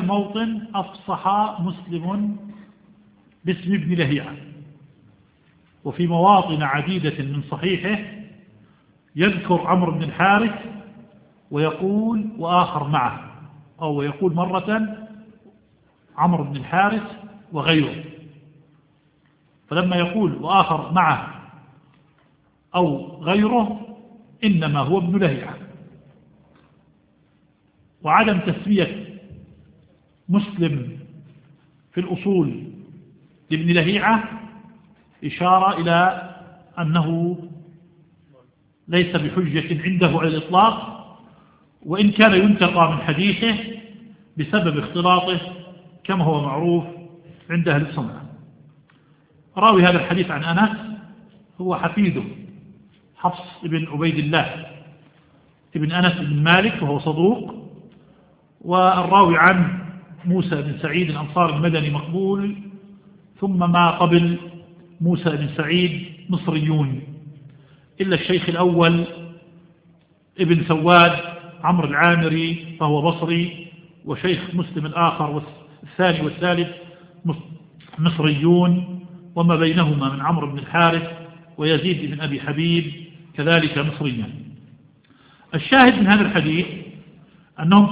الموطن أفصح مسلم باسم ابن لهيعة، وفي مواطن عديدة من صحيحه يذكر عمرو بن الحارث ويقول وآخر معه، أو يقول مرة عمرو بن الحارث وغيره، فلما يقول وآخر معه أو غيره إنما هو ابن لهيعة. وعدم تسمية مسلم في الأصول لابن لهيعة إشارة إلى أنه ليس بحجة عنده على الإطلاق، وإن كان ينتقى من حديثه بسبب اختلاطه كما هو معروف عند أهل السنة. راوي هذا الحديث عن أنس هو حفيده حفص بن عبيد الله ابن أنس بن مالك وهو صدوق، والراوي عن موسى بن سعيد الأنصار المدني مقبول، ثم ما قبل موسى بن سعيد مصريون إلا الشيخ الأول ابن سواد عمرو العامري فهو بصري، وشيخ مسلم الآخر والثاني والثالث مصريون، وما بينهما من عمرو بن الحارث ويزيد بن أبي حبيب كذلك مصريا. الشاهد من هذا الحديث أنهم